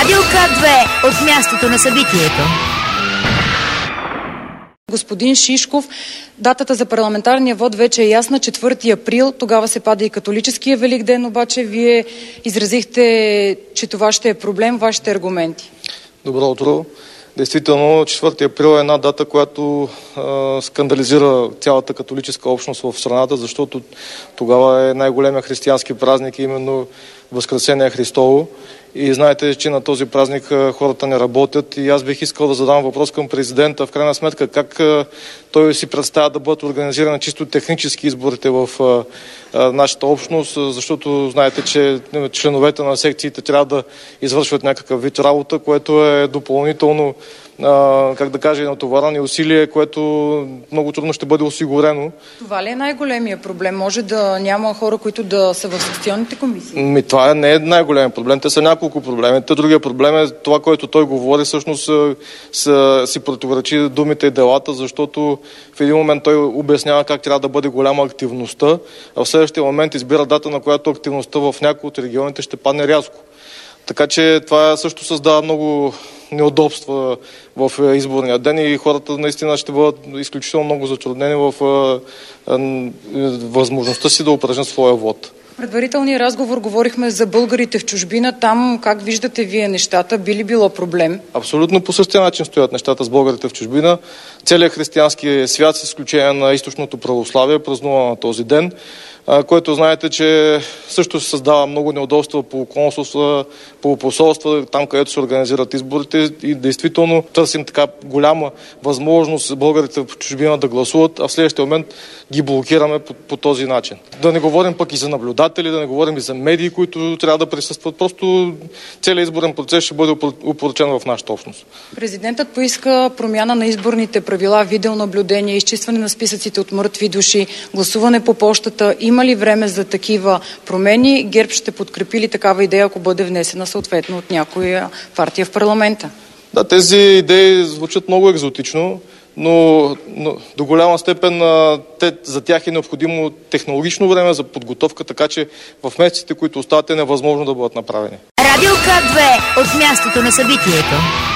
Радио К2 от мястото на събитието. Господин Шишков, датата за парламентарния вод вече е ясна, 4 април, тогава се пада и католическия Велик ден, обаче вие изразихте, че това ще е проблем, вашите аргументи. Добро утро. Действително, 4 април е една дата, която скандализира цялата католическа общност в страната, защото тогава е най-големия християнски празник, именно Възкресение Христово. И знаете, че на този празник хората не работят. И аз бих искал да задам въпрос към президента. В крайна сметка, как той си представя да бъдат организирани чисто технически изборите в нашата общност, защото знаете, че членовете на секциите трябва да извършват някакъв вид работа, което е допълнително, натоварване усилие, което много трудно ще бъде осигурено. Това ли е най-големия проблем? Може да няма хора, които да са в секционните комисии? Това не е най-големия проблем. Те са няколко проблеми. Другия проблем е това, което той говори, всъщност си противоречи думите и делата, защото в един момент той обяснява как трябва да бъде голяма активността, а в следващия момент избира дата, на която активността в някои от регионите ще падне рязко. Така че това също създава много неудобства в изборния ден и хората наистина ще бъдат изключително много затруднени в възможността си да упражнят своя вод. В предварителния разговор говорихме за българите в чужбина. Там как виждате вие нещата? Би ли било проблем? Абсолютно по същия начин стоят нещата с българите в чужбина. Целият християнски свят, с изключение на източното православие, празнува на този ден, който знаете, че също се създава много неудобства по консулства, по посолства, там където се организират изборите и действително търсим така голяма възможност българите в чужбина да гласуват, а в следващия момент ги блокираме по този начин. Да не говорим пък и за наблюдатели, да не говорим и за медии, които трябва да присъстват. Просто целият изборен процес ще бъде опорочен в нашата общност. Президентът поиска промяна на изборните правила, видеонаблюдение, изчистване на списъците от мъртви души, гласуване по пощата. Има ли време за такива промени? ГЕРБ ще подкрепи ли такава идея, ако бъде внесена съответно от някоя партия в парламента? Да, тези идеи звучат много екзотично, но до голяма степен за тях е необходимо технологично време за подготовка, така че в месеците, които остават, е невъзможно да бъдат направени. Радио К2 от мястото на събитието.